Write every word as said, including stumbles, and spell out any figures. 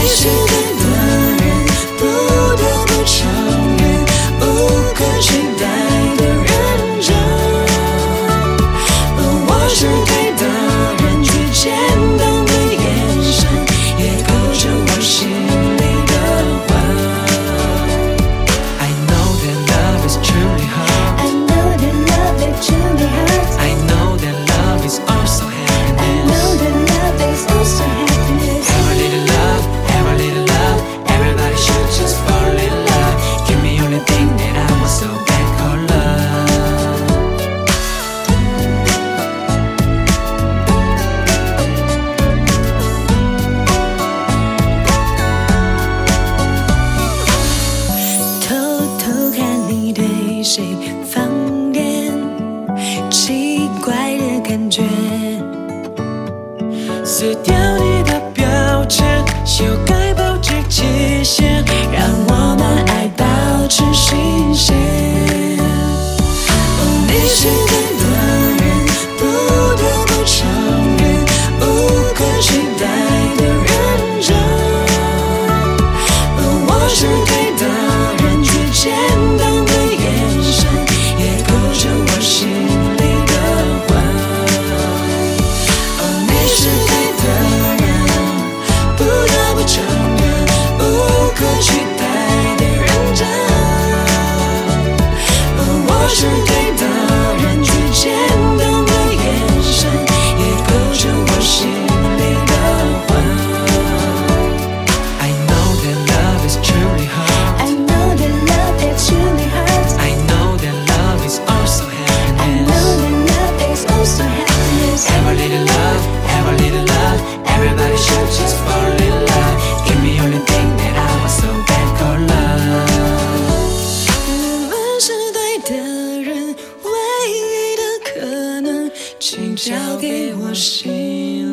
是对的人，不得不承认，无可取代的认真。我是对的人，最简单的眼神也勾着我心里的魂。I know that love is truly hurt. I know that love that truly hurts. I know that love is also happiness. I know that love is also happiness. Have a little love, have a little love. Everybody should just fall in love. Give me only thing that I want so bad called love.偷偷看你对谁放电，奇怪的感觉。撕掉你的标签，修改保持期限，让我们爱保持新鲜。哦，你是对的人，不得不承认，无可取代的认真。哦，我是对的人，最简单的眼神也勾着我心里的魂。哦，你是对的人，不得不承认，无可取代的认真。哦，我是对的人，最简单的眼神也勾着我心里的魂。I know that love is truly hurt. I know that love that truly hurts. I know that love is also I know happiness. that love is also happiness. Have a little love, have a little love. Everybody should just fall in love. Give me only thing that I want so bad called love. 我们是对的人，唯一的可能，请交给我心